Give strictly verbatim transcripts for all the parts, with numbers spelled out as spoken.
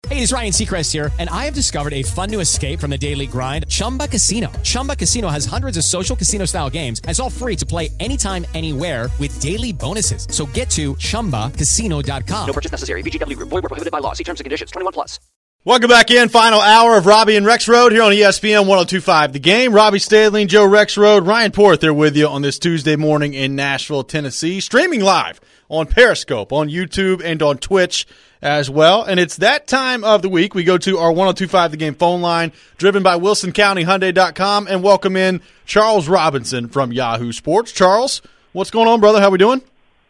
Hey, it's Ryan Seacrest here, and I have discovered a fun new escape from the daily grind, Chumba Casino. Chumba Casino has hundreds of social casino-style games, and it's all free to play anytime, anywhere with daily bonuses. So get to chumba casino dot com. No purchase necessary. V G W Group. Void where prohibited by law. See terms and conditions. twenty-one plus. Welcome back in. Final hour of Robbie and Rex Road here on E S P N one oh two point five. The Game. Robbie Stadling, Joe Rex Road, Ryan Porth there with you on this Tuesday morning in Nashville, Tennessee. Streaming live on Periscope, on YouTube, and on Twitch as well. And it's that time of the week we go to our one oh two point five The Game phone line, driven by Wilson County Hyundai dot com, and welcome in Charles Robinson from Yahoo Sports. Charles, what's going on, brother? How we doing?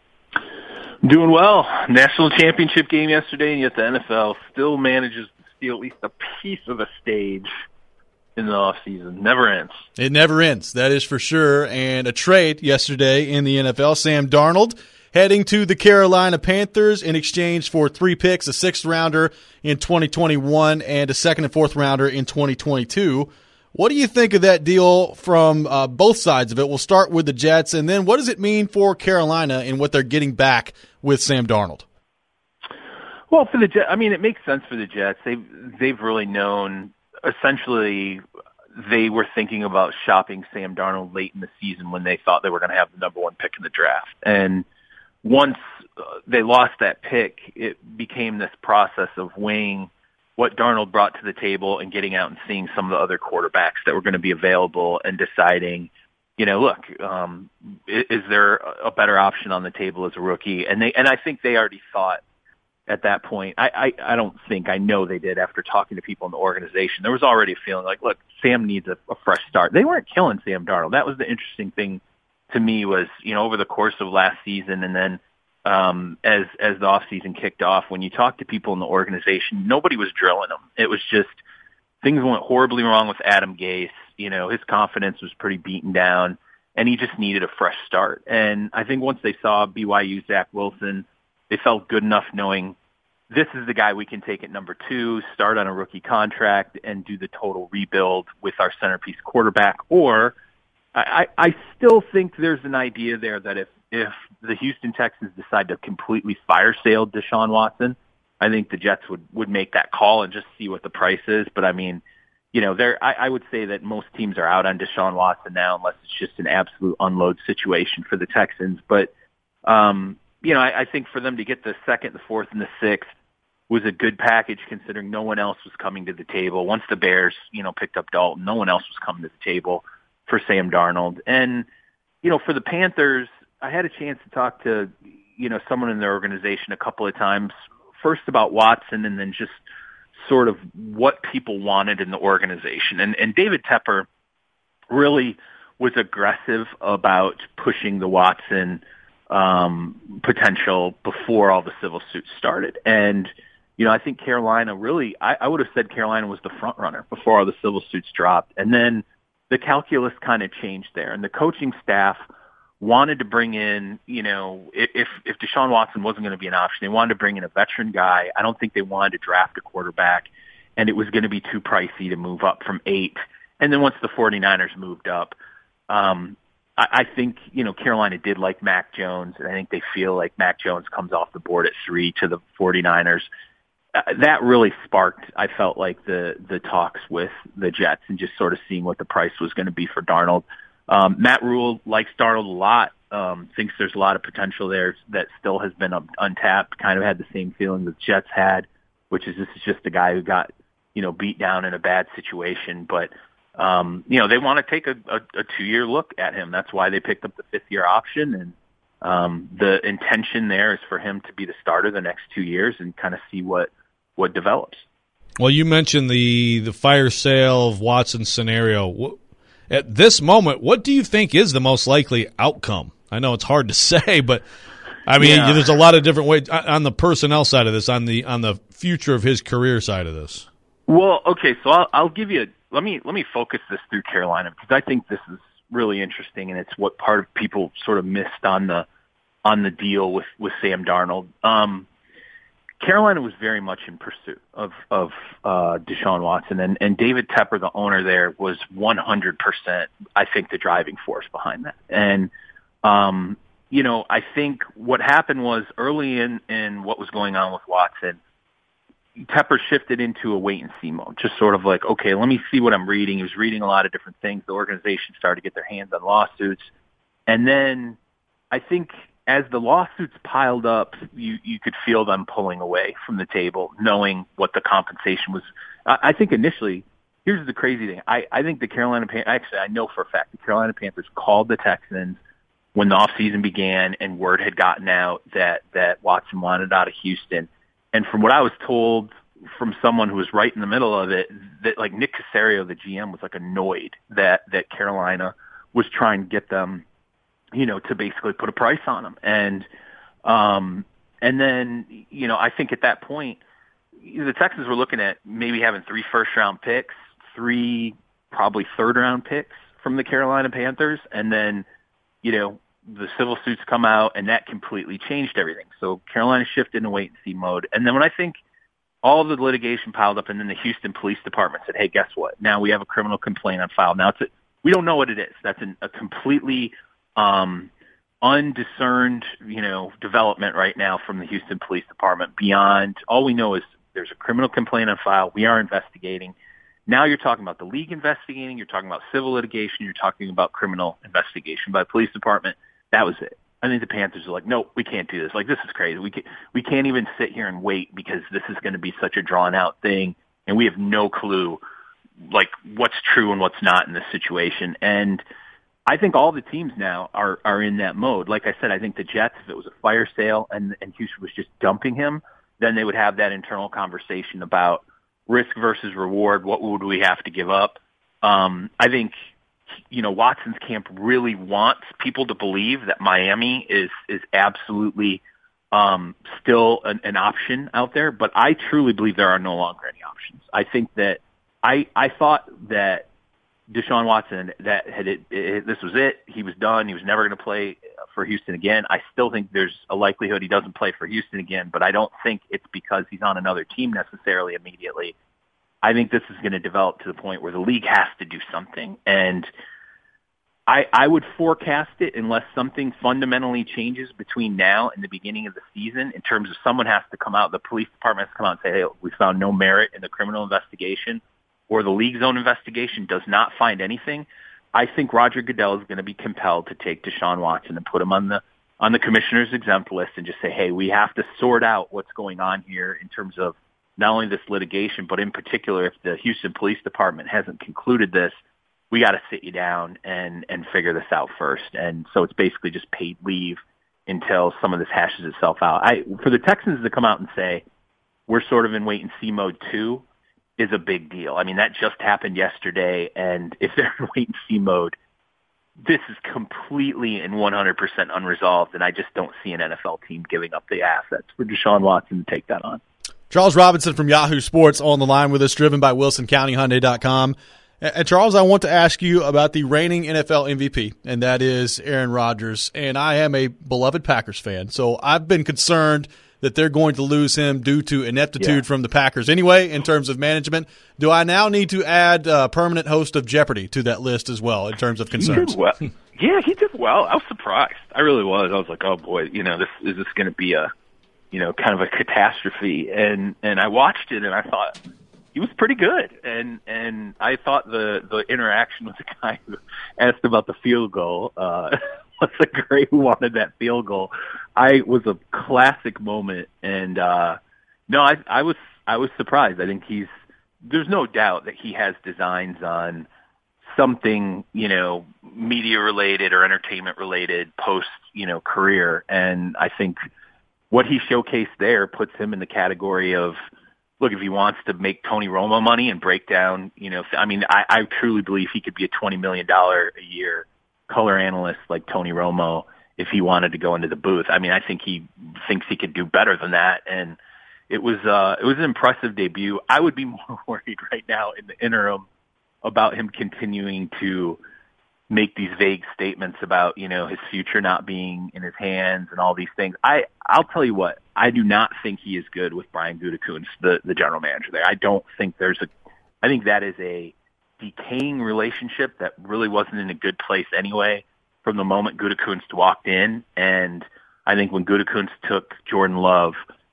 Doing well. National championship game yesterday, and yet the N F L still manages to steal at least a piece of the stage in the offseason. Never ends. It never ends, that is for sure. And a trade yesterday in the N F L, Sam Darnold heading to the Carolina Panthers in exchange for three picks, a sixth rounder in twenty twenty-one and a second and fourth rounder in twenty twenty-two. What do you think of that deal from uh, both sides of it? We'll start with the Jets, and then what does it mean for Carolina and what they're getting back with Sam Darnold? Well, for the Jets, I mean, it makes sense for the Jets. They've, they've really known, essentially, they were thinking about shopping Sam Darnold late in the season when they thought they were going to have the number one pick in the draft. And once uh, they lost that pick, it became this process of weighing what Darnold brought to the table and getting out and seeing some of the other quarterbacks that were going to be available and deciding, you know, look, um, is, is there a better option on the table as a rookie? And they, and I think they already thought at that point, I, I, I don't think, I know they did after talking to people in the organization, there was already a feeling like, look, Sam needs a, a fresh start. They weren't killing Sam Darnold. That was the interesting thing to me was, you know, over the course of last season and then um, as as the offseason kicked off, when you talk to people in the organization, nobody was drilling him. It was just things went horribly wrong with Adam Gase. You know, his confidence was pretty beaten down, and he just needed a fresh start. And I think once they saw B Y U Zach Wilson, they felt good enough knowing this is the guy we can take at number two, start on a rookie contract, and do the total rebuild with our centerpiece quarterback. Or I, I still think there's an idea there that if, if the Houston Texans decide to completely fire sale Deshaun Watson, I think the Jets would, would make that call and just see what the price is. But I mean, you know, there, I, I would say that most teams are out on Deshaun Watson now, unless it's just an absolute unload situation for the Texans. But, um, you know, I, I think for them to get the second, the fourth, and the sixth was a good package considering no one else was coming to the table. Once the Bears, you know, picked up Dalton, no one else was coming to the table for Sam Darnold. And, you know, for the Panthers, I had a chance to talk to, you know, someone in their organization a couple of times, first about Watson and then just sort of what people wanted in the organization. And, and David Tepper really was aggressive about pushing the Watson um, potential before all the civil suits started. And, you know, I think Carolina really, I, I would have said Carolina was the front runner before all the civil suits dropped. And then the calculus kind of changed there, and the coaching staff wanted to bring in, you know, if if Deshaun Watson wasn't going to be an option, they wanted to bring in a veteran guy. I don't think they wanted to draft a quarterback, and it was going to be too pricey to move up from eight. And then once the 49ers moved up, um, I, I think, you know, Carolina did like Mac Jones, and I think they feel like Mac Jones comes off the board at three to the 49ers. Uh, that really sparked, I felt like, the the talks with the Jets and just sort of seeing what the price was going to be for Darnold. Um, Matt Rule likes Darnold a lot, um, thinks there's a lot of potential there that still has been un- untapped, kind of had the same feeling the Jets had, which is this is just a guy who got, you know, beat down in a bad situation. But, um, you know, they want to take a, a, a two-year look at him. That's why they picked up the fifth-year option. And um, the intention there is for him to be the starter the next two years and kind of see what, what develops. Well, you mentioned the, the fire sale of Watson scenario. At this moment, what do you think is the most likely outcome? I know it's hard to say, but I mean, yeah. There's a lot of different ways on the personnel side of this, on the on the future of his career side of this. Well, okay, so I'll, I'll give you. A, let me let me focus this through Carolina because I think this is really interesting, and it's what part of people sort of missed on the on the deal with with Sam Darnold. Um, Carolina was very much in pursuit of, of uh, Deshaun Watson, and, and David Tepper, the owner there, was one hundred percent, I think, the driving force behind that. And, um, you know, I think what happened was early in, in what was going on with Watson, Tepper shifted into a wait-and-see mode, just sort of like, okay, let me see what I'm reading. He was reading a lot of different things. The organization started to get their hands on lawsuits. And then I think as the lawsuits piled up, you, you could feel them pulling away from the table, knowing what the compensation was. I, I think initially, here's the crazy thing. I, I think the Carolina Panthers, actually, I know for a fact, the Carolina Panthers called the Texans when the offseason began and word had gotten out that, that Watson wanted out of Houston. And from what I was told from someone who was right in the middle of it, that like Nick Caserio, the G M, was like annoyed that, that Carolina was trying to get them, you know, to basically put a price on him. And, um, and then, you know, I think at that point, the Texans were looking at maybe having three first round picks, three probably third round picks from the Carolina Panthers. And then, you know, the civil suits come out and that completely changed everything. So Carolina shifted into wait and see mode. And then when I think all the litigation piled up and then the Houston Police Department said, hey, guess what? Now we have a criminal complaint on file. Now it's a, we don't know what it is. That's an, a completely um, undiscerned, you know, development right now from the Houston Police Department. Beyond all we know is there's a criminal complaint on file. We are investigating. Now you're talking about the league investigating. You're talking about civil litigation. You're talking about criminal investigation by the police department. That was it. I think the Panthers are like, no, we can't do this. Like, this is crazy. We can't, we can't even sit here and wait because this is going to be such a drawn-out thing, and we have no clue, like, what's true and what's not in this situation. And I think all the teams now are, are in that mode. Like I said, I think the Jets, if it was a fire sale and, and Houston was just dumping him, then they would have that internal conversation about risk versus reward. What would we have to give up? Um, I think, you know, Watson's camp really wants people to believe that Miami is, is absolutely um, still an, an option out there. But I truly believe there are no longer any options. I think that I, I thought that Deshaun Watson, that had it, it, this was it. He was done. He was never going to play for Houston again. I still think there's a likelihood he doesn't play for Houston again, but I don't think it's because he's on another team necessarily immediately. I think this is going to develop to the point where the league has to do something. And I, I would forecast it unless something fundamentally changes between now and the beginning of the season in terms of someone has to come out, the police department has to come out and say, hey, we found no merit in the criminal investigation, or the league's own investigation does not find anything. I think Roger Goodell is going to be compelled to take Deshaun Watson and put him on the on the commissioner's exempt list and just say, hey, we have to sort out what's going on here in terms of not only this litigation, but in particular, if the Houston Police Department hasn't concluded this, we got to sit you down and, and figure this out first. And so it's basically just paid leave until some of this hashes itself out. I, for the Texans to come out and say, we're sort of in wait and see mode too, is a big deal. I mean, that just happened yesterday. And if they're in wait and see mode, this is completely and one hundred percent unresolved. And I just don't see an N F L team giving up the assets for Deshaun Watson to take that on. Charles Robinson from Yahoo Sports on the line with us, driven by Wilson County Hyundai dot com. And Charles, I want to ask you about the reigning N F L M V P, and that is Aaron Rodgers. And I am a beloved Packers fan, so I've been concerned that they're going to lose him due to ineptitude yeah. from the Packers anyway in terms of management. Do I now need to add a permanent host of Jeopardy to that list as well in terms of concerns? He did well. Yeah, he did well. I was surprised. I really was. I was like, oh, boy, you know, this is this going to be a, you know, kind of a catastrophe. And and I watched it, and I thought – he was pretty good, and and I thought the the interaction with the guy who asked about the field goal uh, was a great who wanted that field goal. I was a classic moment, and uh, no, I I was I was surprised. I think he's there's no doubt that he has designs on something, you know, media related or entertainment related post, you know, career, and I think what he showcased there puts him in the category of, look, if he wants to make Tony Romo money and break down, you know, I mean, I, I truly believe he could be a twenty million dollars a year color analyst like Tony Romo if he wanted to go into the booth. I mean, I think he thinks he could do better than that. And it was, uh, it was an impressive debut. I would be more worried right now in the interim about him continuing to make these vague statements about, you know, his future not being in his hands and all these things. I, I'll tell you what, I do not think he is good with Brian Gutekunst, the, the general manager there. I don't think there's a, I think that is a decaying relationship that really wasn't in a good place anyway from the moment Gutekunst walked in. And I think when Gutekunst took Jordan Love,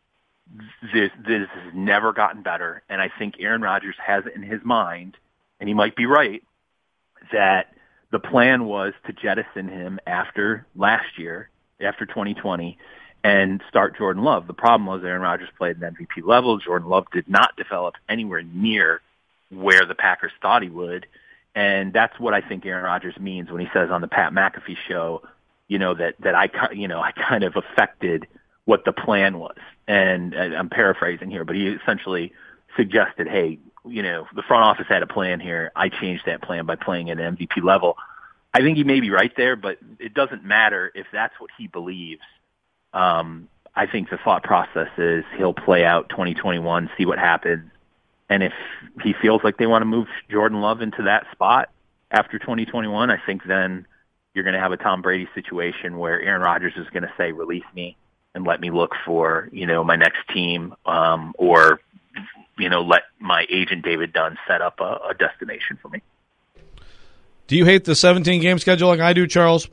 this, this has never gotten better, and I think Aaron Rodgers has it in his mind, and he might be right, that the plan was to jettison him after last year, after twenty twenty, and start Jordan Love. The problem was Aaron Rodgers played at an M V P level. Jordan Love did not develop anywhere near where the Packers thought he would, and that's what I think Aaron Rodgers means when he says on the Pat McAfee show, you know, that, that I, you know, I kind of affected what the plan was. And I'm paraphrasing here, but he essentially suggested, hey, you know, the front office had a plan here. I changed that plan by playing at an M V P level. I think he may be right there, but it doesn't matter if that's what he believes. Um, I think the thought process is he'll play out twenty twenty-one, see what happens. And if he feels like they want to move Jordan Love into that spot after twenty twenty-one, I think then you're going to have a Tom Brady situation where Aaron Rodgers is going to say, release me and let me look for, you know, my next team, um, or, you know, let my agent David Dunn set up a, a destination for me. Do you hate the seventeen-game schedule like I do, Charles?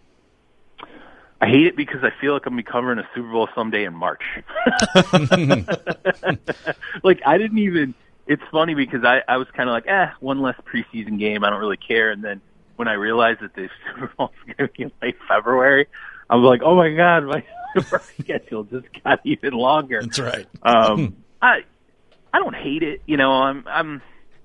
I hate it because I feel like I'm going to be covering a Super Bowl someday in March. Like, I didn't even – it's funny because I, I was kind of like, eh, one less preseason game. I don't really care. And then when I realized that the Super Bowl is going to be in late February, I was like, oh, my God, my schedule just got even longer. That's right. um, I I don't hate it. You know, I'm I'm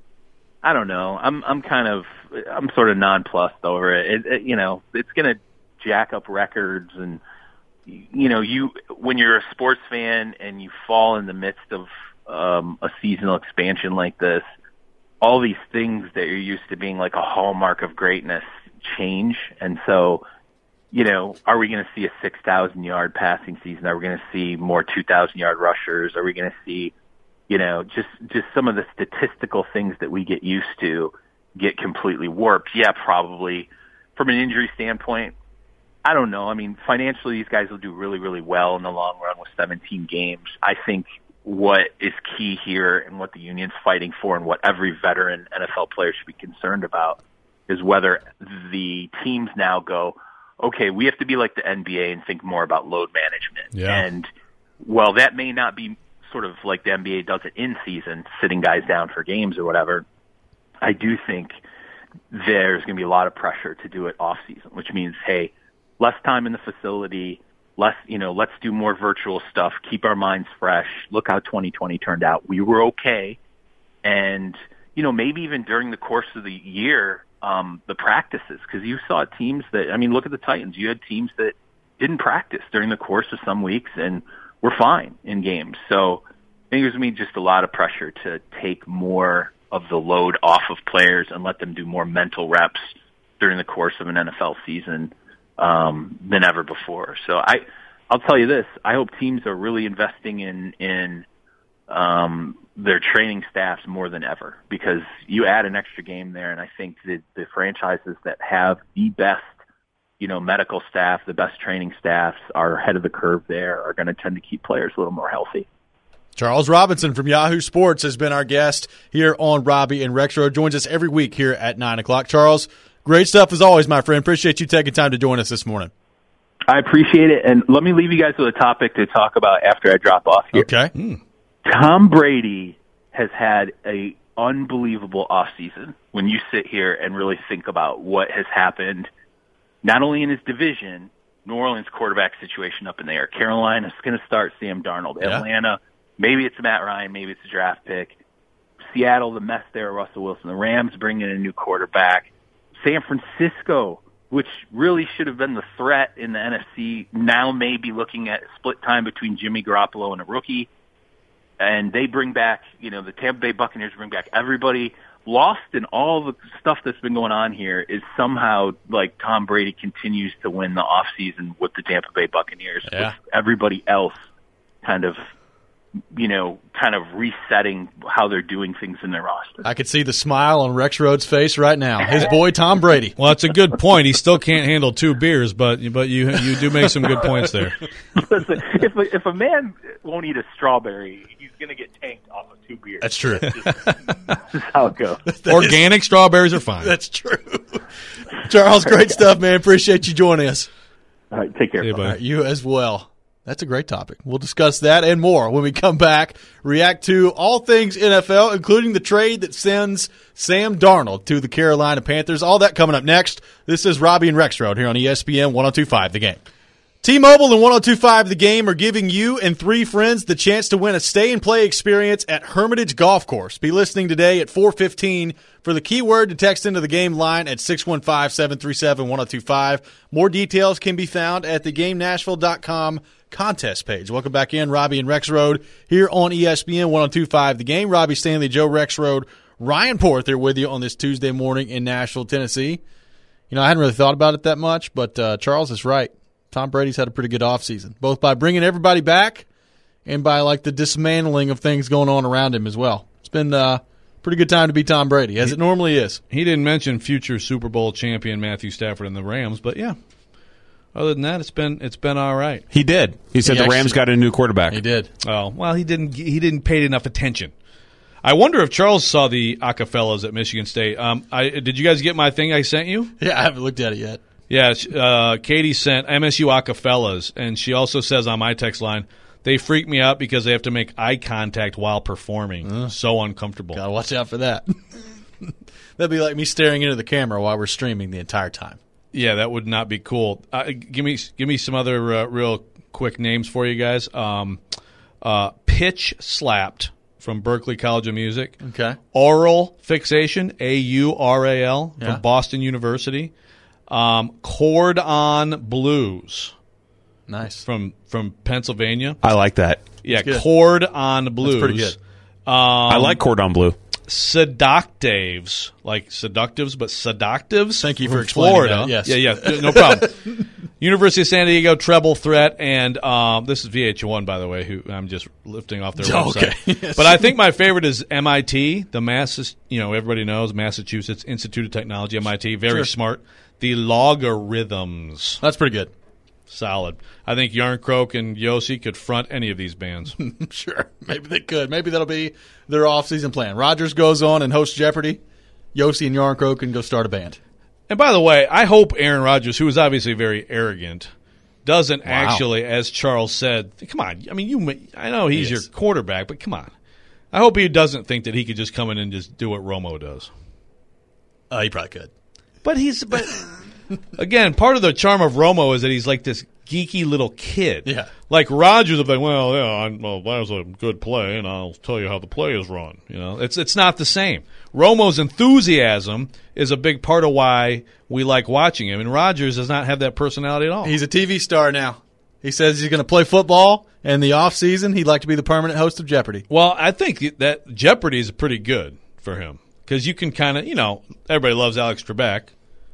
I don't know. I'm I'm kind of I'm sort of nonplussed over it. it, it you know, it's going to jack up records, and you know, you when you're a sports fan and you fall in the midst of um, a seasonal expansion like this, all these things that you're used to being like a hallmark of greatness change. And so, you know, are we going to see a six thousand yard passing season? Are we going to see more two thousand yard rushers? Are we going to see, you know, just just some of the statistical things that we get used to get completely warped? Yeah, probably. From an injury standpoint, I don't know. I mean, financially, these guys will do really, really well in the long run with seventeen games. I think what is key here and what the union's fighting for and what every veteran N F L player should be concerned about is whether the teams now go, okay, we have to be like the N B A and think more about load management. Yeah. And, well, that may not be sort of like the N B A does it in season, sitting guys down for games or whatever. I do think there's going to be a lot of pressure to do it off season, which means, hey, less time in the facility, less, you know, let's do more virtual stuff, keep our minds fresh. Look how twenty twenty turned out. We were okay. And, you know, maybe even during the course of the year, um, the practices, because you saw teams that, I mean, look at the Titans. You had teams that didn't practice during the course of some weeks and were fine in games. So I think there's going to be just a lot of pressure to take more of the load off of players and let them do more mental reps during the course of an N F L season um, than ever before. So I, I'll tell you this: I hope teams are really investing in in um, their training staffs more than ever, because you add an extra game there, and I think that the franchises that have the best, you know, medical staff, the best training staffs, are ahead of the curve there, are going to tend to keep players a little more healthy. Charles Robinson from Yahoo Sports has been our guest here on Robbie and Rexroad. Joins us every week here at nine o'clock. Charles, great stuff as always, my friend. Appreciate you taking time to join us this morning. I appreciate it. And let me leave you guys with a topic to talk about after I drop off here. Okay. Mm. Tom Brady has had a unbelievable offseason when you sit here and really think about what has happened, not only in his division, New Orleans quarterback situation up in the air. Carolina's going to start Sam Darnold. Yeah. Atlanta, maybe it's Matt Ryan, maybe it's a draft pick. Seattle, the mess there, Russell Wilson. The Rams bring in a new quarterback. San Francisco, which really should have been the threat in the N F C, now may be looking at split time between Jimmy Garoppolo and a rookie. And they bring back, you know, the Tampa Bay Buccaneers bring back everybody. Lost in all the stuff that's been going on here is somehow like Tom Brady continues to win the offseason with the Tampa Bay Buccaneers, yeah. with everybody else kind of, you know, kind of resetting how they're doing things in their roster. I could see the smile on Rexroad's face right now. His boy Tom Brady. Well, that's a good point. He still can't handle two beers, but but you you do make some good points there. Listen, if a, if a man won't eat a strawberry, he's going to get tanked off of two beers. That's true. That's just, that's just how it goes. Organic strawberries are fine. That's true. Charles, great stuff, man. Appreciate you joining us. All right, take care. See you, All buddy. right, you as well. That's a great topic. We'll discuss that and more when we come back. React to all things N F L, including the trade that sends Sam Darnold to the Carolina Panthers. All that coming up next. This is Robbie and Rexroad here on E S P N one oh two point five The Game. T-Mobile and one oh two point five The Game are giving you and three friends the chance to win a stay-and-play experience at Hermitage Golf Course. Be listening today at four fifteen for the keyword to text into the game line at six one five, seven three seven, one oh two five. More details can be found at the game nashville dot com contest page. Welcome back in, Robbie and Rexroad here on E S P N one oh two point five The Game. Robbie Stanley, Joe Rexroad, Ryan Porth here with you on this Tuesday morning in Nashville, Tennessee. You know, I hadn't really thought about it that much, but uh, Charles is right. Tom Brady's had a pretty good offseason, both by bringing everybody back and by like the dismantling of things going on around him as well. It's been uh, a pretty good time to be Tom Brady, as it normally is. He didn't mention future Super Bowl champion Matthew Stafford and the Rams, but yeah. Other than that, it's been it's been all right. He did. He said He the Rams actually- got a new quarterback. He did. Oh well, he didn't he didn't pay enough attention. I wonder if Charles saw the Acapellas at Michigan State. Um, I, did you guys get my thing I sent you? Yeah, I haven't looked at it yet. Yeah, uh, Katie sent M S U Acapellas, and she also says on my text line, they freak me out because they have to make eye contact while performing. Uh, so uncomfortable. Gotta watch out for that. That'd be like me staring into the camera while we're streaming the entire time. Yeah, that would not be cool. Uh, give me give me some other uh, real quick names for you guys. Um, uh, Pitch Slapped from Berklee College of Music. Okay. Aural Fixation, A U R A L, Yeah. from Boston University. Um, Chord on Blues Nice. from from Pennsylvania. I like that. Yeah, good. Chord on Blues. That's pretty good. Um, I like Cordon Bleu. Seductives, like seductives, but seductives. Thank you from for explaining Florida. that, yes. Yeah, yeah, no problem. University of San Diego Treble Threat, and um, this is V H one, by the way. Who I'm just lifting off their Oh, website. okay. Yes. But I think my favorite is M I T, the Massachusetts. You know, everybody knows Massachusetts Institute of Technology, M I T, very Sure. smart. The Logarithms, That's pretty good. solid. I think Yarncroke and Yossi could front any of these bands. Sure. Maybe they could. Maybe that'll be their off-season plan. Rogers goes on and hosts Jeopardy. Yossi and Yarncroke can go start a band. And by the way, I hope Aaron Rodgers, who is obviously very arrogant, doesn't Wow. actually, as Charles said, come on. I mean, you. I know he's He your is. quarterback, but come on. I hope he doesn't think that he could just come in and just do what Romo does. Uh, he probably could. But he's, but again, part of the charm of Romo is that he's like this geeky little kid. Yeah. Like Rodgers will be like, well, yeah, I, well, that was a good play, and I'll tell you how the play is run. You know, it's it's not the same. Romo's enthusiasm is a big part of why we like watching him, and Rodgers does not have that personality at all. He's a T V star now. He says he's going to play football, and the off-season, he'd like to be the permanent host of Jeopardy. Well, I think that Jeopardy is pretty good for him because you can kind of, you know, everybody loves Alex Trebek.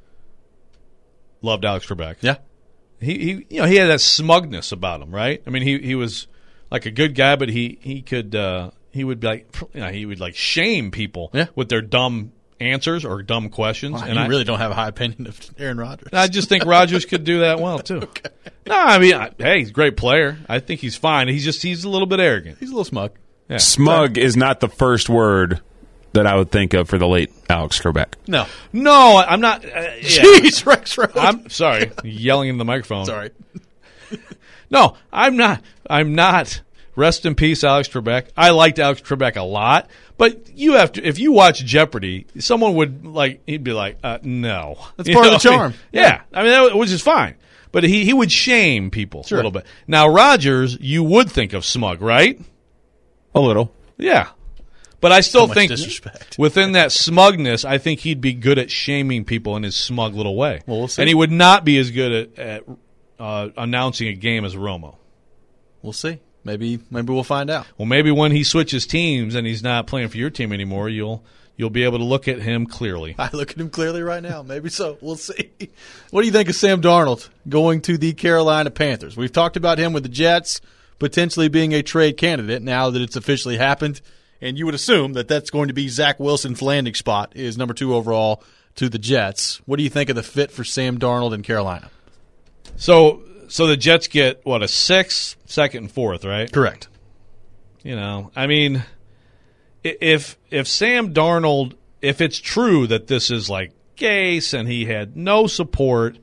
Loved Alex Trebek. Yeah. He, he, you know, he had that smugness about him, right? I mean, he, he was like a good guy, but he he could uh, he would be like, you know, he would like shame people Yeah. with their dumb answers or dumb questions. Wow, and you I really don't have a high opinion of Aaron Rodgers. I just think Rodgers could do that well too. Okay. No, I mean, I, hey, he's a great player. I think he's fine. He's just he's a little bit arrogant. He's a little smug. Yeah. Smug is not the first word that I would think of for the late Alex Trebek. No. No, I'm not. Uh, yeah. Jeez, Rex Road. I'm sorry, yelling in the microphone. Sorry. No, I'm not. I'm not. Rest in peace, Alex Trebek. I liked Alex Trebek a lot, but you have to. If you watch Jeopardy, someone would like. He'd be like, uh, "No." That's You part of know? the charm. Yeah, I mean, that, which is fine. But he he would shame people Sure. a little bit. Now Rodgers, you would think of smug, right? A little. Yeah. But I still So much think disrespect. within that smugness, I think he'd be good at shaming people in his smug little way. Well, we'll see. And he would not be as good at, at uh, announcing a game as Romo. We'll see. Maybe maybe we'll find out. Well, maybe when he switches teams and he's not playing for your team anymore, you'll you'll be able to look at him clearly. I look at him clearly right now. Maybe so. We'll see. What do you think of Sam Darnold going to the Carolina Panthers? We've talked about him with the Jets potentially being a trade candidate now that it's officially happened. And you would assume that that's going to be Zach Wilson's landing spot is number two overall to the Jets. What do you think of the fit for Sam Darnold in Carolina? So so the Jets get, what, a sixth, second, and fourth, right? Correct. You know, I mean, i- if if Sam Darnold, if it's true that this is like Gase and he had no support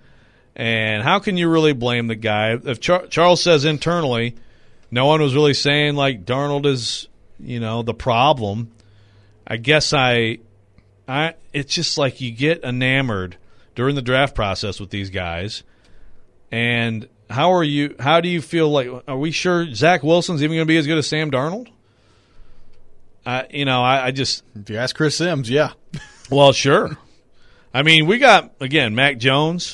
And how can you really blame the guy? If Char- Charles says internally, no one was really saying, like, Darnold is, you know, the problem, I guess I, I it's just like you get enamored during the draft process with these guys. And how are you? How do you feel like? Are we sure Zach Wilson's even going to be as good as Sam Darnold? I, you know, I, I just. If you ask Chris Sims, yeah. Well, sure. I mean, we got again Mac Jones,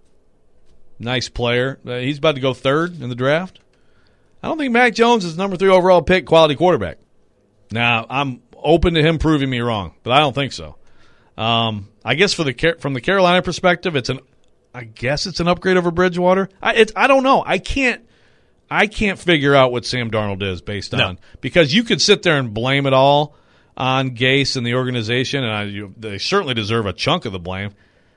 nice player. Uh, he's about to go third in the draft. I don't think Mac Jones is number three overall pick, quality quarterback. Now, I'm open to him proving me wrong, but I don't think so. Um, I guess for the from the Carolina perspective, it's an. I guess it's an upgrade over Bridgewater. I it's I don't know. I can't I can't figure out what Sam Darnold is based on no. because you could sit there and blame it all on Gase and the organization, and I, you, they certainly deserve a chunk of the blame.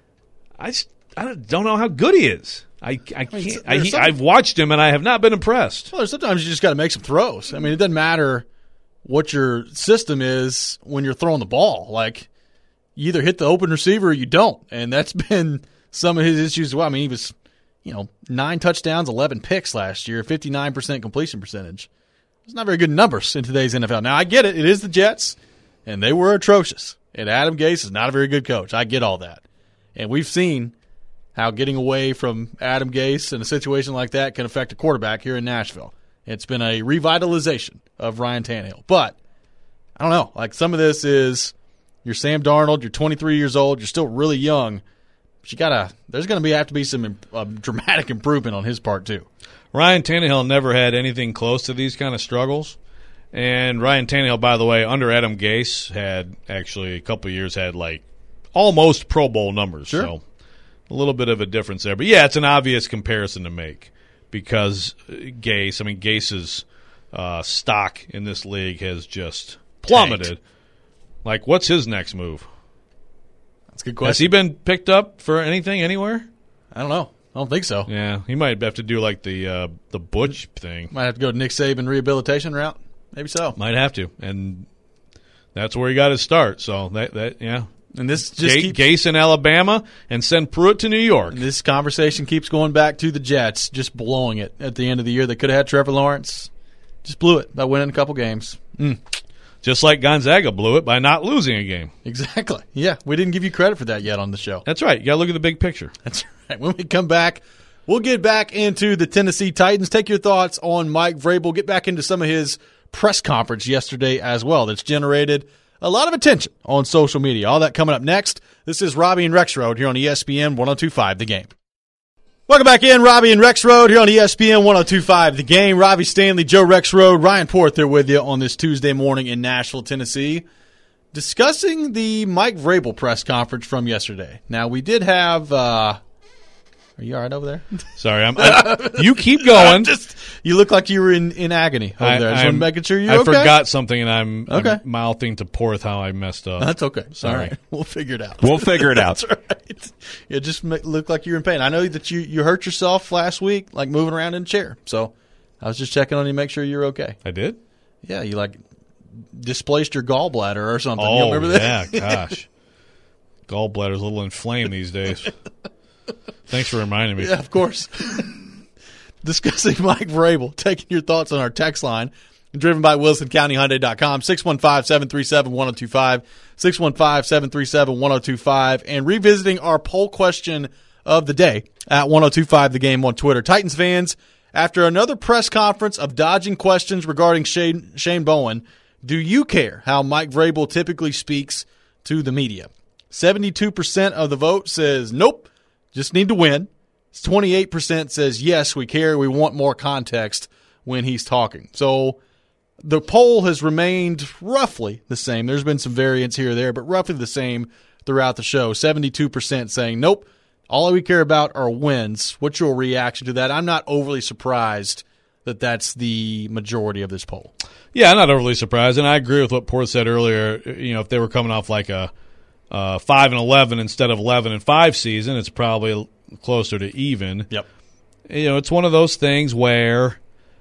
I just, I don't know how good he is. I I can't. I mean, I, he, I've watched him and I have not been impressed. Well, sometimes you just got to make some throws. I mean, it doesn't matter what your system is when you're throwing the ball. Like you either hit the open receiver or you don't, and that's been some of his issues as well. I mean, he was, you know, nine touchdowns, eleven picks last year, fifty-nine percent completion percentage. It's not very good numbers in today's N F L. Now, I get it. It is the Jets, and they were atrocious. And Adam Gase is not a very good coach. I get all that. And we've seen how getting away from Adam Gase in a situation like that can affect a quarterback here in Nashville. It's been a revitalization of Ryan Tannehill. But, I don't know. Like, some of this is you're Sam Darnold, you're twenty-three years old, you're still really young. But you gotta. There's going to be have to be some uh, dramatic improvement on his part too. Ryan Tannehill never had anything close to these kind of struggles, and Ryan Tannehill, by the way, under Adam Gase, had actually a couple of years had like almost Pro Bowl numbers. Sure. So a little bit of a difference there, but yeah, it's an obvious comparison to make because Gase. I mean, Gase's uh, stock in this league has just plummeted. Tanked. Like, what's his next move? That's a good question. Has he been picked up for anything anywhere? I don't know. I don't think so. Yeah, he might have to do like the uh, the Butch thing. Might have to go to Nick Saban rehabilitation route. Maybe so. Might have to, and that's where he got his start. So that that yeah. And this just G- keeps, Gase in Alabama and send Pruitt to New York. This conversation keeps going back to the Jets just blowing it at the end of the year. They could have had Trevor Lawrence. Just blew it by winning a couple games. Mm. Just like Gonzaga blew it by not losing a game. Exactly. Yeah, we didn't give you credit for that yet on the show. That's right. You got to look at the big picture. That's right. When we come back, we'll get back into the Tennessee Titans. Take your thoughts on Mike Vrabel. Get back into some of his press conference yesterday as well. That's generated a lot of attention on social media. All that coming up next. This is Robbie and Rexroad here on E S P N one oh two point five The Game. Welcome back in, Robbie and Rexroad here on E S P N one oh two point five The Game. Robbie Stanley, Joe Rexroad, Ryan Porth there with you on this Tuesday morning in Nashville, Tennessee, discussing the Mike Vrabel press conference from yesterday. Now, we did have uh, – are you all right over there? Sorry. I'm, I'm, you keep going. Just, you look like you were in, in agony over I, there. So I'm making sure you're I okay. I forgot something, and I'm, okay. I'm mouthing to Porth how I messed up. That's okay. Sorry. All right. We'll figure it out. We'll figure it out. That's right. It just looked like you're in pain. I know that you, you hurt yourself last week, like moving around in a chair. So I was just checking on you to make sure you're okay. I did? Yeah, you like displaced your gallbladder or something. Oh, you remember that? yeah, gosh. Gallbladder's a little inflamed these days. Thanks for reminding me. Yeah, of course. Discussing Mike Vrabel, taking your thoughts on our text line, driven by Wilson County Hyundai dot com, six one five, seven three seven, one oh two five, six one five, seven three seven, one oh two five, and revisiting our poll question of the day at one oh two five The Game on Twitter. Titans fans, after another press conference of dodging questions regarding Shane, Shane Bowen, do you care how Mike Vrabel typically speaks to the media? seventy-two percent of the vote says nope. Just need to win. twenty-eight percent says, yes, we care. We want more context when he's talking. So the poll has remained roughly the same. There's been some variance here or there, but roughly the same throughout the show. seventy-two percent saying, nope, all we care about are wins. What's your reaction to that? I'm not overly surprised that that's the majority of this poll. Yeah, I'm not overly surprised, and I agree with what Porth said earlier. You know, if they were coming off like a Uh, five and eleven instead of eleven and five season, it's probably closer to even. Yep. You know, it's one of those things where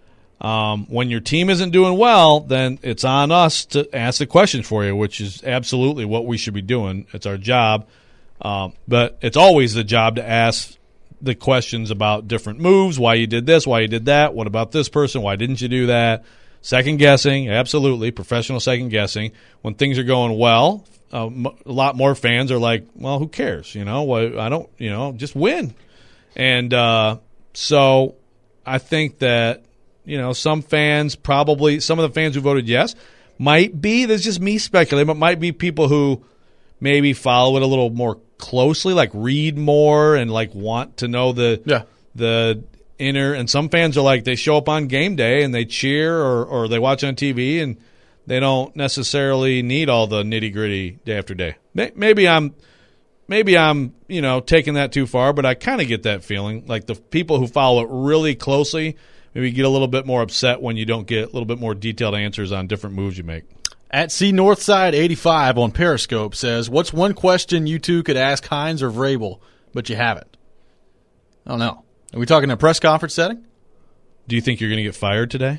um, when your team isn't doing well, then it's on us to ask the questions for you, which is absolutely what we should be doing. It's our job, um, but it's always the job to ask the questions about different moves, why you did this, why you did that, what about this person, why didn't you do that? Second guessing, absolutely, professional second guessing. When things are going well, uh, a lot more fans are like, well, who cares? You know, I don't, you know, just win. And uh, so I think that, you know, some fans probably, some of the fans who voted yes might be, there's just me speculating, but might be people who maybe follow it a little more closely, like read more and like want to know the yeah. the inner. And some fans are like, they show up on game day and they cheer or, or they watch on T V and they don't necessarily need all the nitty gritty day after day. Maybe I'm maybe I'm you know taking that too far, but I kind of get that feeling. Like the people who follow it really closely maybe get a little bit more upset when you don't get a little bit more detailed answers on different moves you make. At C Northside eighty-five on Periscope says, what's one question you two could ask Hines or Vrabel, but you haven't? I don't know. Are we talking a press conference setting? Do you think you're going to get fired today?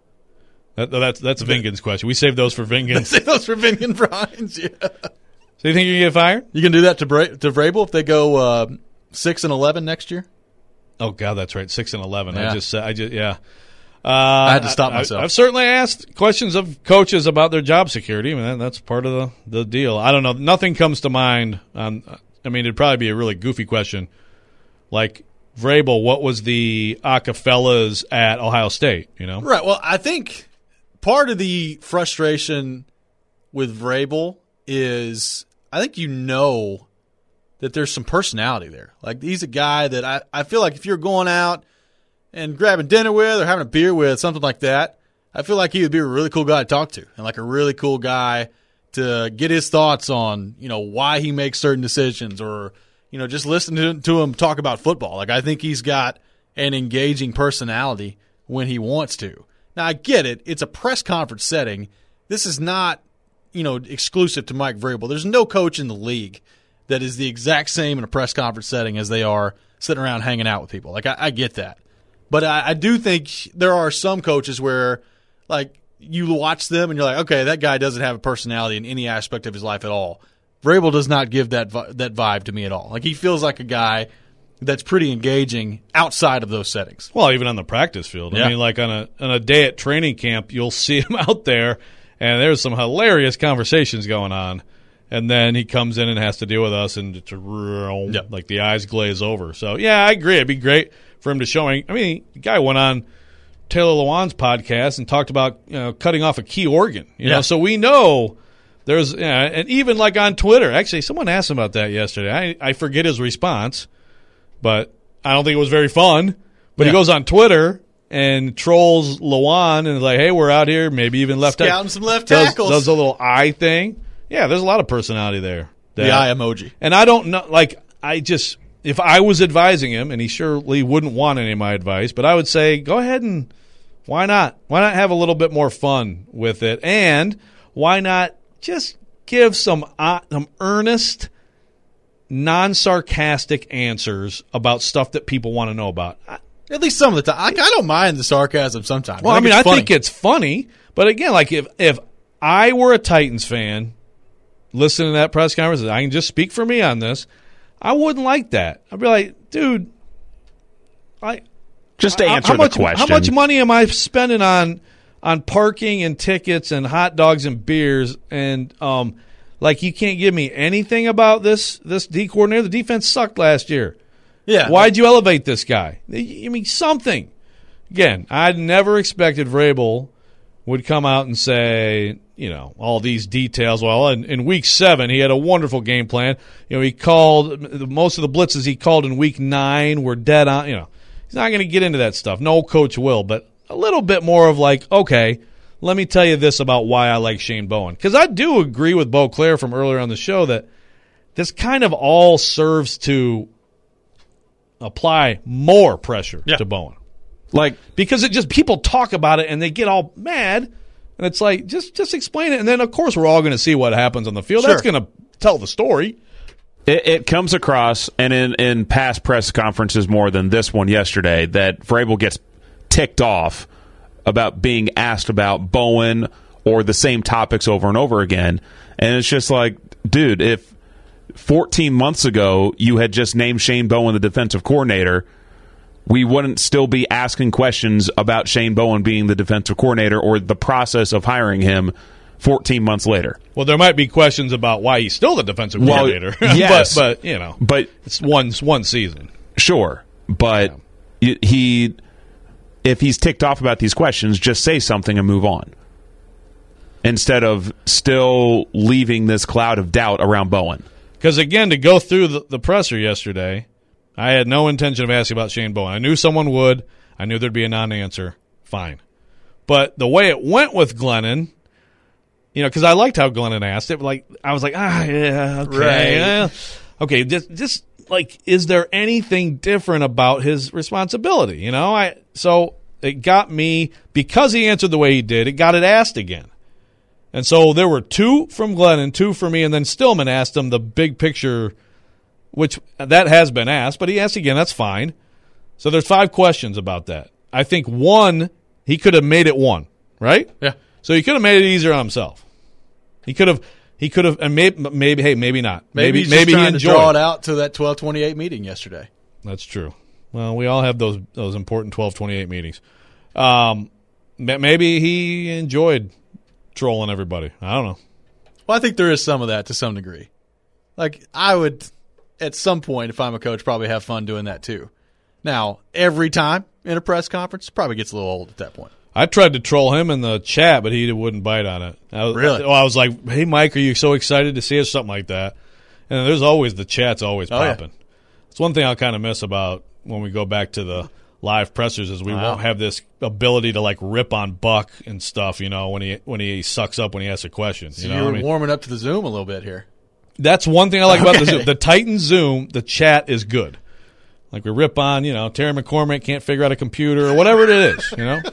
That, that's that's Vingan's question. We saved those for Vingan. Save those for Vingan for Hines, yeah. So you think you're going to get fired? You can do that to Bra- to Vrabel if they go uh, six and eleven next year? Oh, God, that's right, six and eleven. Yeah. I just, I just, yeah. Uh, I had to stop myself. I, I've certainly asked questions of coaches about their job security. I mean, that's part of the, the deal. I don't know. Nothing comes to mind. On, I mean, it'd probably be a really goofy question. Like, Vrabel, what was the Acapellas at Ohio State? You know, right. Well, I think part of the frustration with Vrabel is I think you know that there's some personality there. Like, he's a guy that I, I feel like if you're going out and grabbing dinner with or having a beer with, something like that, I feel like he would be a really cool guy to talk to and like a really cool guy to get his thoughts on, you know, why he makes certain decisions or, you know, just listen to, to him talk about football. Like, I think he's got an engaging personality when he wants to. Now, I get it. It's a press conference setting. This is not, you know, exclusive to Mike Vrabel. There's no coach in the league that is the exact same in a press conference setting as they are sitting around hanging out with people. Like, I, I get that. But I, I do think there are some coaches where, like, you watch them and you're like, okay, that guy doesn't have a personality in any aspect of his life at all. Vrabel does not give that vi- that vibe to me at all. Like, he feels like a guy that's pretty engaging outside of those settings. Well, even on the practice field. Yeah. I mean, like on a on a day at training camp, you'll see him out there, and there's some hilarious conversations going on. And then he comes in and has to deal with us, and it's Yep. like the eyes glaze over. So, yeah, I agree. It'd be great for him to show me. I mean, the guy went on Taylor Lewan's podcast and talked about, you know, cutting off a key organ. You Yeah. know, so we know there's, yeah, and even like on Twitter. Actually, someone asked him about that yesterday. I, I forget his response, but I don't think it was very fun. But Yeah. he goes on Twitter and trolls Lewan and is like, hey, we're out here, maybe even left Scouting tackle. some left does, tackles. Does a little eye thing. Yeah, there's a lot of personality there. The That- eye emoji. And I don't know, like, I just, if I was advising him, and he surely wouldn't want any of my advice, but I would say, go ahead and, why not? Why not have a little bit more fun with it? And why not just give some, uh, some earnest, non-sarcastic answers about stuff that people want to know about? I, At least some of the time. I, I don't mind the sarcasm sometimes. well, I, think mean, it's I funny. think it's funny, but again, like, if, if I were a Titans fan, listening to that press conference, I can just speak for me on this, I wouldn't like that. I'd be like, dude, I Just to how- answer how much, the question. How much money am I spending on on parking and tickets and hot dogs and beers and um like you can't give me anything about this this D coordinator? The defense sucked last year. Yeah. Why'd you elevate this guy? I mean, something. Again, I'd never expected Vrabel would come out and say, you know, all these details. Well, in, in week seven, he had a wonderful game plan. You know, he called most of the blitzes he called in week nine were dead on. You know, he's not going to get into that stuff. No coach will, but a little bit more of like, okay, let me tell you this about why I like Shane Bowen. Because I do agree with Beauclair from earlier on the show that this kind of all serves to apply more pressure Yeah. to Bowen. Like, Because it just people talk about it and they get all mad, and it's like just just explain it, and then of course we're all going to see what happens on the field. Sure. That's going to tell the story. It, it comes across, and in, in past press conferences more than this one yesterday, that Vrabel gets ticked off about being asked about Bowen or the same topics over and over again. And it's just like, dude, if fourteen months ago you had just named Shane Bowen the defensive coordinator, we wouldn't still be asking questions about Shane Bowen being the defensive coordinator or the process of hiring him fourteen months later. Well, there might be questions about why he's still the defensive well, coordinator. Yes. but, but, you know, but it's one, one season. Sure. But yeah. he, if he's ticked off about these questions, just say something and move on. Instead of still leaving this cloud of doubt around Bowen. Because, again, to go through the, the presser yesterday, I had no intention of asking about Shane Bowen. I knew someone would. I knew there'd be a non-answer. Fine. But the way it went with Glennon, you know, because I liked how Glennon asked it. Like I was like, ah, yeah, okay. Right. Yeah. Okay, just, just, like, is there anything different about his responsibility? You know, I so it got me, because he answered the way he did, it got it asked again. And so there were two from Glennon, two for me, and then Stillman asked him the big picture, which that has been asked, but he asked again. That's fine. So there's five questions about that. I think one, he could have made it one, right? Yeah. So he could have made it easier on himself. He could have, he could have, and maybe, maybe, hey, maybe not. Maybe, Maybe, he's maybe just he trying enjoyed. to draw it out to that twelve twenty-eight meeting yesterday. That's true. Well, we all have those those important twelve twenty-eight meetings. Um, maybe he enjoyed trolling everybody. I don't know. Well, I think there is some of that to some degree. Like, I would, at some point, if I'm a coach, probably have fun doing that too. Now, every time in a press conference, probably gets a little old at that point. I tried to troll him in the chat, but he wouldn't bite on it. I was, Really? I, I was like, hey, Mike, are you so excited to see us? Something like that. And there's always, the chat's always Oh, yeah. popping. It's one thing I'll kind of miss about when we go back to the live pressers is we Wow. won't have this ability to, like, rip on Buck and stuff, you know, when he when he sucks up when he asks a question. So You you, know? were I mean, warming up to the Zoom a little bit here. that's one thing I like about the Okay. Zoom. The Titan Zoom, the chat is good. Like, we rip on, you know, Terry McCormick can't figure out a computer or whatever it is, you know?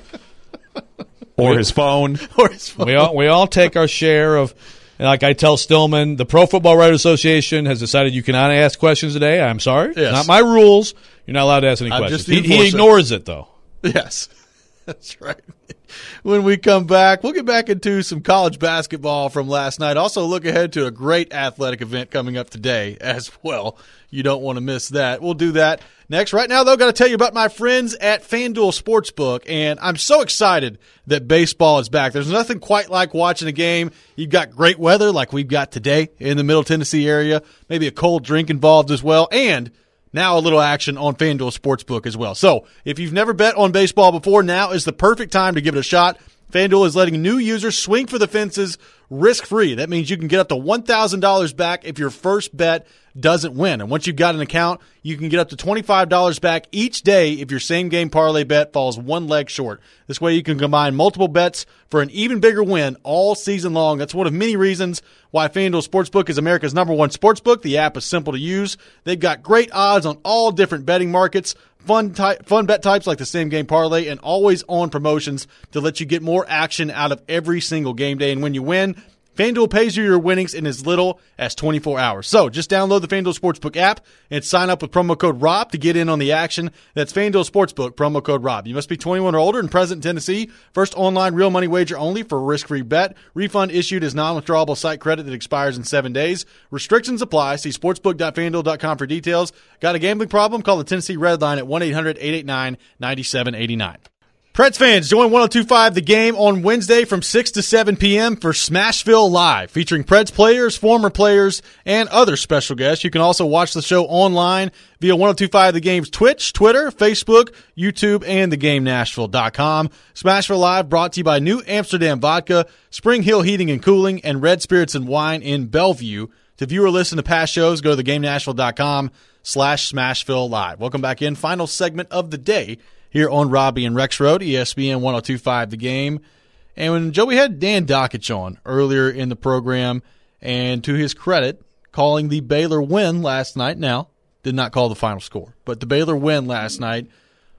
Or his phone. Or his phone. We all we all take our share of, and like I tell Stillman, the Pro Football Writers Association has decided you cannot ask questions today. I'm sorry. Yes. Not my rules. You're not allowed to ask any I'm questions. just the He, he enforcer. ignores it, though. Yes, that's right. When we come back, we'll get back into some college basketball from last night. Also, look ahead to a great athletic event coming up today as well. You don't want to miss that. We'll do that next. Right now, though, got to tell you about my friends at FanDuel Sportsbook, and I'm so excited that baseball is back. There's nothing quite like watching a game. You've got great weather like we've got today in the Middle Tennessee area, maybe a cold drink involved as well, and now a little action on FanDuel Sportsbook as well. So if you've never bet on baseball before, now is the perfect time to give it a shot. FanDuel is letting new users swing for the fences risk-free. That means you can get up to one thousand dollars back if your first bet doesn't win. And once you've got an account, you can get up to twenty-five dollars back each day if your same-game parlay bet falls one leg short. This way you can combine multiple bets for an even bigger win all season long. That's one of many reasons why FanDuel Sportsbook is America's number one sportsbook. The app is simple to use. They've got great odds on all different betting markets, fun ty- fun bet types like the same-game parlay, and always-on promotions to let you get more action out of every single game day. And when you win, FanDuel pays you your winnings in as little as twenty-four hours. So just download the FanDuel Sportsbook app and sign up with promo code ROB to get in on the action. That's FanDuel Sportsbook, promo code ROB. You must be twenty-one or older and present in Tennessee. First online real money wager only for a risk-free bet. Refund issued as non-withdrawable site credit that expires in seven days. Restrictions apply. See sportsbook dot fan duel dot com for details. Got a gambling problem? Call the Tennessee Red Line at one eight hundred eight eight nine nine seven eight nine. Preds fans, join one oh two point five The Game on Wednesday from six to seven p.m. for Smashville Live, featuring Preds players, former players, and other special guests. You can also watch the show online via one oh two point five The Game's Twitch, Twitter, Facebook, YouTube, and the game nashville dot com. Smashville Live brought to you by New Amsterdam Vodka, Spring Hill Heating and Cooling, and Red Spirits and Wine in Bellevue. To view or listen to past shows, go to the game nashville dot com slash Smashville Live. Welcome back in. Final segment of the day here on Robbie and Rex Road, E S P N one oh two point five The Game. And when Joey had Dan Dockich on earlier in the program, and to his credit, calling the Baylor win last night, now, did not call the final score, but the Baylor win last night,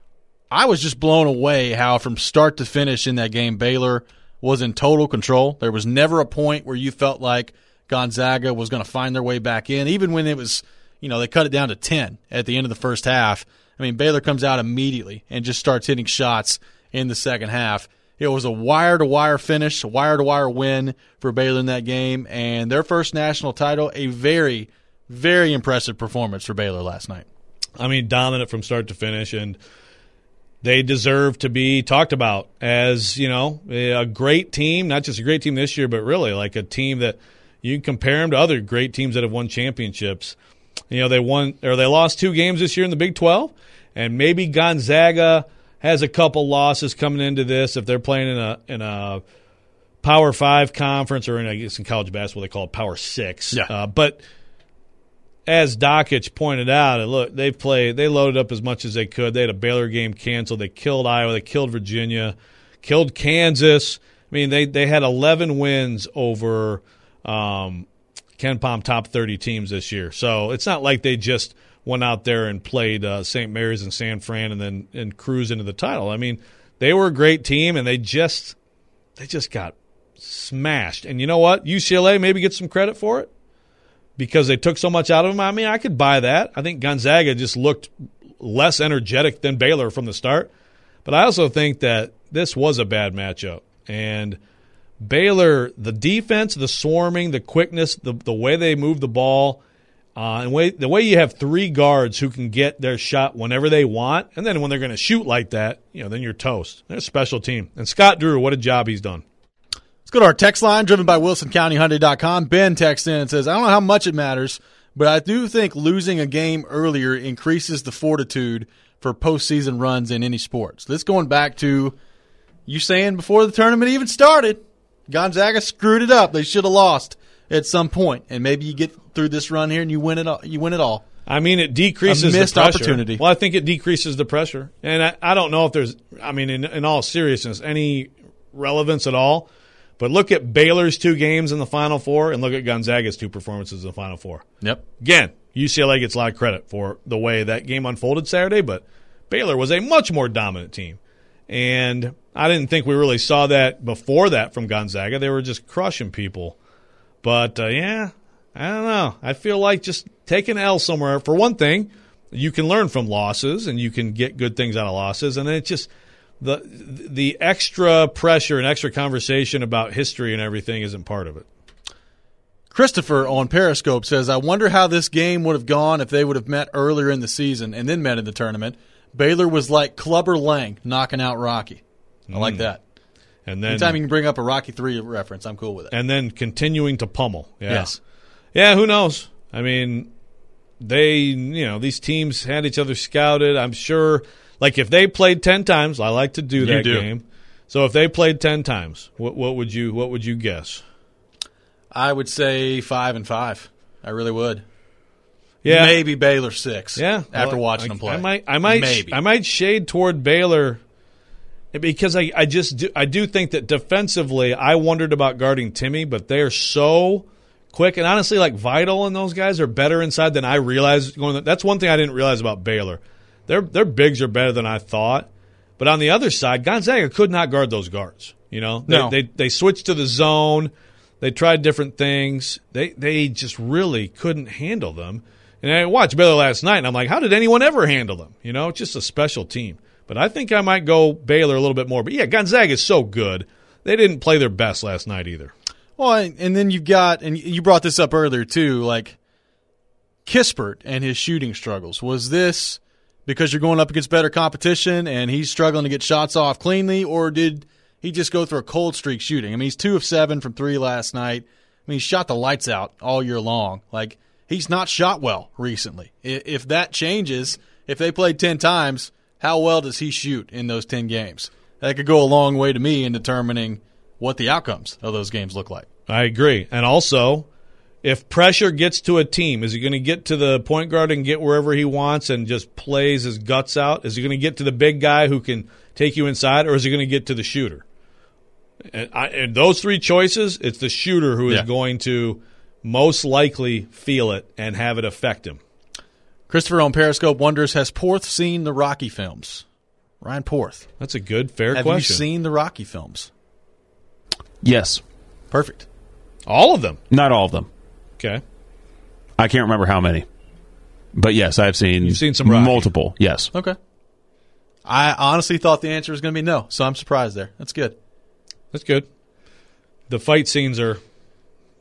I was just blown away how from start to finish in that game, Baylor was in total control. There was never a point where you felt like Gonzaga was going to find their way back in, even when it was, you know, they cut it down to ten at the end of the first half. I mean, Baylor comes out immediately and just starts hitting shots in the second half. It was a wire-to-wire finish, a wire-to-wire win for Baylor in that game, and their first national title, a very, very impressive performance for Baylor last night. I mean, dominant from start to finish, and they deserve to be talked about as, you know, a great team, not just a great team this year, but really like a team that you can compare them to other great teams that have won championships. You know, they won or they lost two games this year in the Big twelve, and maybe Gonzaga has a couple losses coming into this if they're playing in a in a Power Five conference, or in, I guess in college basketball they call it Power Six. Yeah. Uh, but as Dockich pointed out, look, they played, they loaded up as much as they could. They had a Baylor game canceled. They killed Iowa. They killed Virginia. Killed Kansas. I mean, they they had eleven wins over um, KenPom top thirty teams this year. So it's not like they just went out there and played uh, Saint Mary's and San Fran and then and cruised into the title. I mean, they were a great team, and they just they just got smashed. And you know what? U C L A maybe gets some credit for it because they took so much out of them. I mean, I could buy that. I think Gonzaga just looked less energetic than Baylor from the start. But I also think that this was a bad matchup. And Baylor, the defense, the swarming, the quickness, the the way they move the ball, uh, and way, the way you have three guards who can get their shot whenever they want, and then when they're going to shoot like that, you know, then you're toast. They're a special team. And Scott Drew, what a job he's done. Let's go to our text line, driven by Wilson County Hyundai dot com. Ben texts in and says, I don't know how much it matters, but I do think losing a game earlier increases the fortitude for postseason runs in any sports. This going back to you saying before the tournament even started, Gonzaga screwed it up. They should have lost at some point, and maybe you get through this run here and you win it all. You win it all. I mean, it decreases a missed the pressure. opportunity. Well, I think it decreases the pressure. And I, I don't know if there's, I mean, in, in all seriousness, any relevance at all. But look at Baylor's two games in the Final Four and look at Gonzaga's two performances in the Final Four. Yep. Again, U C L A gets a lot of credit for the way that game unfolded Saturday, but Baylor was a much more dominant team. And I didn't think we really saw that before that from Gonzaga. They were just crushing people. But, uh, yeah, I don't know. I feel like just taking an L somewhere, for one thing, you can learn from losses and you can get good things out of losses. And then it's just the the extra pressure and extra conversation about history and everything isn't part of it. Christopher on Periscope says, I wonder how this game would have gone if they would have met earlier in the season and then met in the tournament. Baylor was like Clubber Lang knocking out Rocky. I like that. And then, anytime you can bring up a Rocky three reference, I'm cool with it. And then continuing to pummel. Yeah. Yes. Yeah, who knows? I mean, they, you know, these teams had each other scouted. I'm sure, like if they played ten times, I like to do that do. game. So if they played ten times, what, what would you what would you guess? I would say five and five. I really would. Yeah. Maybe Baylor six. Yeah. After well, watching I, them play. I might I might Maybe. I might shade toward Baylor because I, I just do, I do think that defensively I wondered about guarding Timmy, but they are so quick and honestly like Vital and those guys are better inside than I realized going. That's one thing I didn't realize about Baylor. Their their bigs are better than I thought. But on the other side, Gonzaga could not guard those guards. You know, they No. they, they switched to the zone. They tried different things. They they just really couldn't handle them. And I watched Baylor last night, and I'm like, how did anyone ever handle them? You know, it's just a special team. But I think I might go Baylor a little bit more. But, yeah, Gonzaga is so good. They didn't play their best last night either. Well, and then you've got, and you brought this up earlier too, like Kispert and his shooting struggles. Was this because you're going up against better competition and he's struggling to get shots off cleanly, or did he just go through a cold streak shooting? I mean, he's two of seven from three last night. I mean, he shot the lights out all year long. Like, he's not shot well recently. If that changes, if they played ten times, how well does he shoot in those ten games? That could go a long way to me in determining what the outcomes of those games look like. I agree. And also, if pressure gets to a team, is he going to get to the point guard and get wherever he wants and just plays his guts out? Is he going to get to the big guy who can take you inside, or is he going to get to the shooter? And, I, and those three choices, it's the shooter who is Yeah. going to most likely feel it and have it affect him. Christopher on Periscope wonders, has Porth seen the Rocky films? Ryan Porth. That's a good, fair Have question. you seen the Rocky films? Yes. Perfect. All of them? Not all of them. Okay. I can't remember how many. But yes, I've seen, You've seen some Rocky. multiple. Yes. Okay. I honestly thought the answer was going to be no, so I'm surprised there. That's good. That's good. The fight scenes are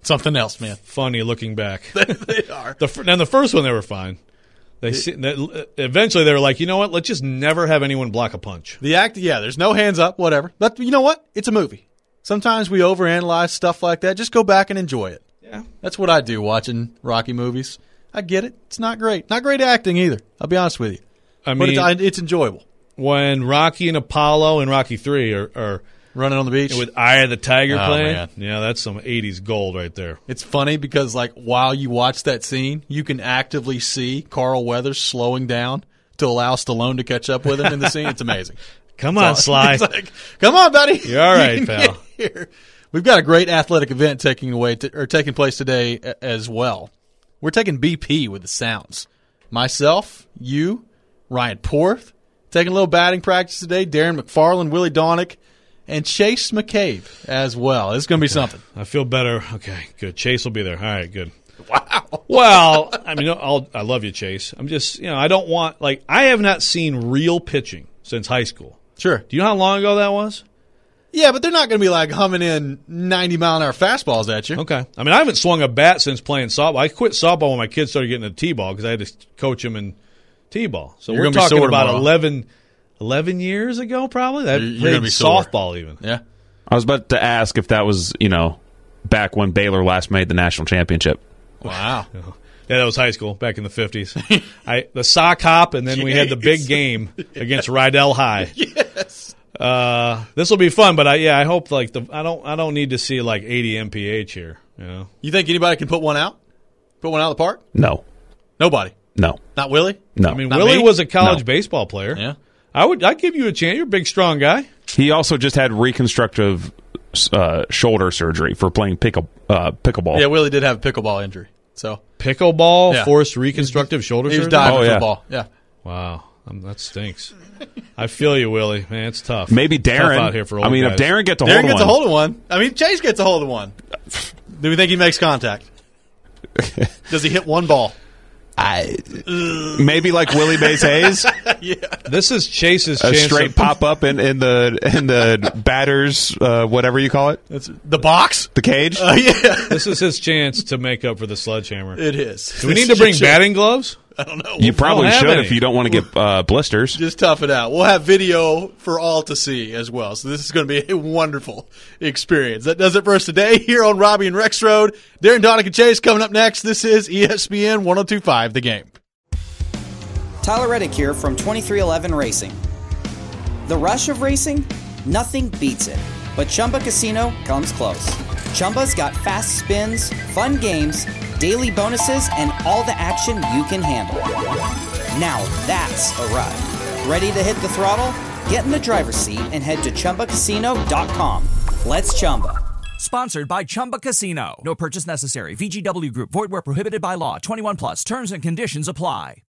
something else, man. Funny looking back. They are. The, and the first one, they were fine. They, they Eventually, they were like, you know what? Let's just never have anyone block a punch. The act, yeah, there's no hands up, whatever. But you know what? It's a movie. Sometimes we overanalyze stuff like that. Just go back and enjoy it. Yeah. That's what I do watching Rocky movies. I get it. It's not great. Not great acting either. I'll be honest with you. I but mean, it's, it's enjoyable. When Rocky and Apollo and Rocky three are, are running on the beach with Eye of the Tiger oh, playing, man. yeah, that's some eighties gold right there. It's funny because, like, while you watch that scene, you can actively see Carl Weathers slowing down to allow Stallone to catch up with him in the scene. It's amazing. Come it's on, all, Sly. It's like, come on, buddy. You're all right, you pal. Here. We've got a great athletic event taking away to, or taking place today as well. We're taking B P with the Sounds. Myself, you, Ryan Porth, taking a little batting practice today. Darren McFarland, Willie Donick, and Chase McCabe as well. It's going to be something. I feel better. Okay, good. Chase will be there. All right, good. Wow. Well, I mean, I'll, I love you, Chase. I'm just, you know, I don't want, like, I have not seen real pitching since high school. Sure. Do you know how long ago that was? Yeah, but they're not going to be like humming in ninety mile an hour fastballs at you. Okay. I mean, I haven't swung a bat since playing softball. I quit softball when my kids started getting into t-ball because I had to coach them in t-ball. So You're we're gonna be talking sore about tomorrow. eleven, eleven years ago, probably. That You're- you're played gonna be sore. softball even. Yeah. I was about to ask if that was, you know, back when Baylor last made the national championship. Wow. Yeah, that was high school back in the fifties. I the sock hop, and then we had the big Jeez. game against Rydell High. Yes. Uh, this will be fun, but I yeah, I hope like the I don't I don't need to see like eighty M P H here. You know, You think anybody can put one out? Put one out of the park? No. Nobody. No. Not Willie? No. I mean Not Willie me? was a college No. baseball player. Yeah. I would I'd give you a chance. You're a big, strong guy. He also just had reconstructive uh, shoulder surgery for playing pickle, uh, pickleball. Yeah, Willie did have a pickleball injury. So Pickleball Yeah. forced reconstructive shoulder he was surgery. diving Oh, for yeah. the ball. Yeah. Wow, um, that stinks. I feel you, Willie. Man, it's tough. Maybe Darren. Tough out here for old I mean, guys. if Darren gets a Darren hold of gets one, a hold of one. I mean, Chase gets a hold of one. Do we think he makes contact? Does he hit one ball? I, maybe like Willie Mays Hayes, This is Chase's a chance straight to, pop up in, in the in the batters, uh, whatever you call it, It's the box? the cage. Uh, yeah. This is his chance to make up for the sledgehammer. It is. Do we need to bring batting gloves? I don't know. you probably don't have should any. if you don't want to get uh, blisters. Just tough it out. We'll have video for all to see as well. So this is going to be a wonderful experience. That does it for us today here on Robbie and Rex Road. Darren, Donick, and Chase coming up next. This is E S P N one oh two point five, The Game. Tyler Reddick here from twenty-three eleven Racing. The rush of racing? Nothing beats it. But Chumba Casino comes close. Chumba's got fast spins, fun games, daily bonuses, and all the action you can handle. Now that's a ride. Ready to hit the throttle? Get in the driver's seat and head to Chumba Casino dot com. Let's Chumba. Sponsored by Chumba Casino. No purchase necessary. V G W Group. Void where prohibited by law. twenty-one plus. Terms and conditions apply.